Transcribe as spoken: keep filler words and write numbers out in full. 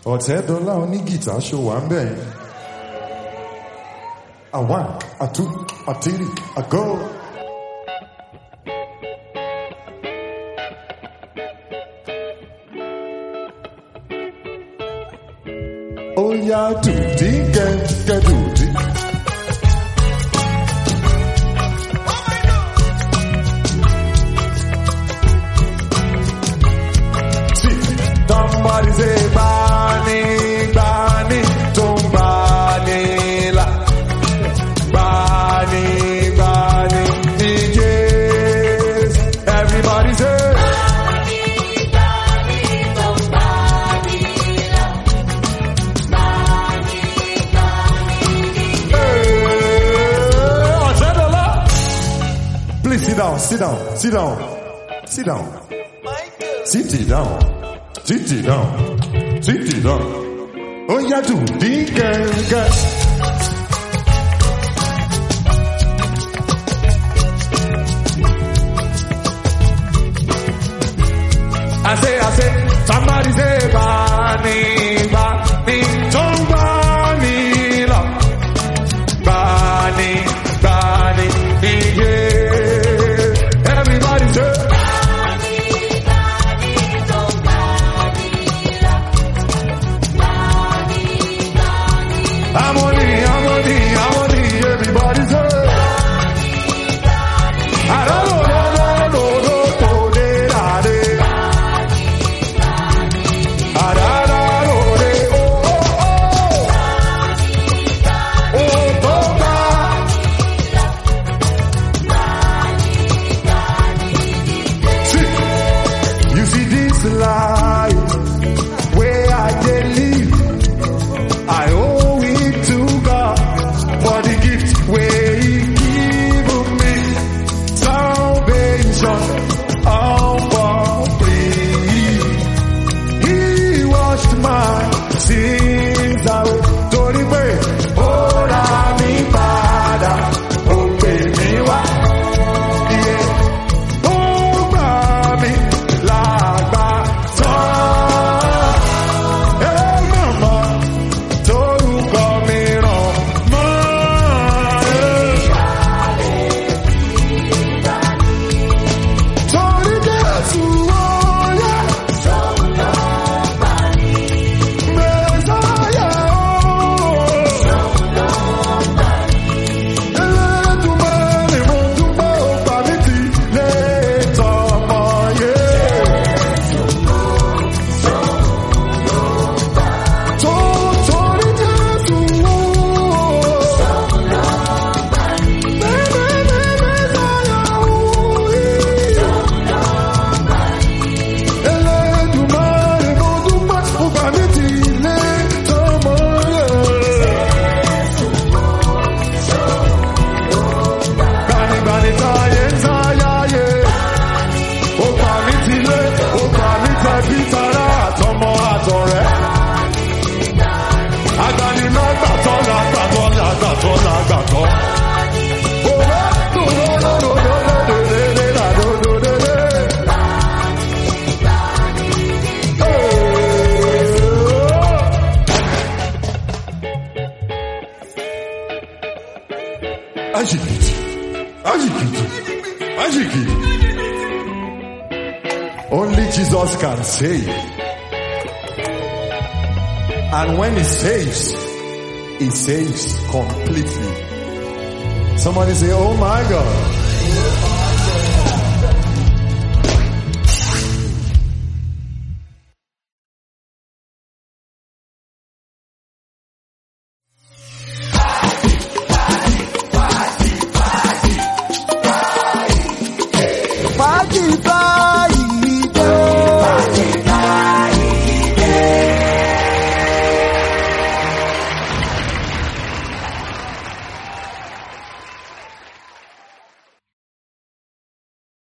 Ọ̀tẹ́dọ́lá oní gìtá ṣó wà ń bẹ̀. A one, a two, a three, a go. Oh yeah, do di get get do di. See, somebody say Bani, Bani, don't Bani la, Bani, Bani, D Js. Everybody say. Sit down, sit down, sit down, sit down, sit it down, sit it down, sit it down. Oh yeah, do the girl. I say, I say, somebody say, Bani, Bani, don't Bani, love, Bani, Bani, yeah. Only Jesus can save. And when he saves, he saves completely. Somebody say, oh my God.